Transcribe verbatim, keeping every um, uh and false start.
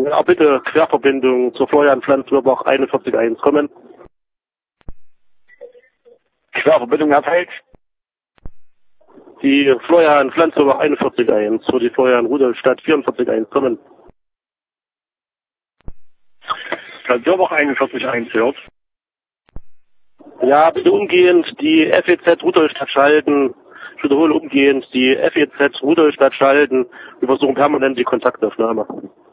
Ja, bitte Querverbindung zur Florian Pflanz-Wirbach einundvierzig eins kommen. Querverbindung erteilt. Die Florian Pflanz-Wirbach einundvierzig eins für die Florian Rudolstadt vierundvierzig eins kommen. Pflanz-Wirbach einundvierzig eins hört. Ja, bitte umgehend die F E Z Rudolstadt schalten. Ich wiederhole umgehend die F E Z Rudolstadt schalten. Wir versuchen permanent die Kontaktaufnahme.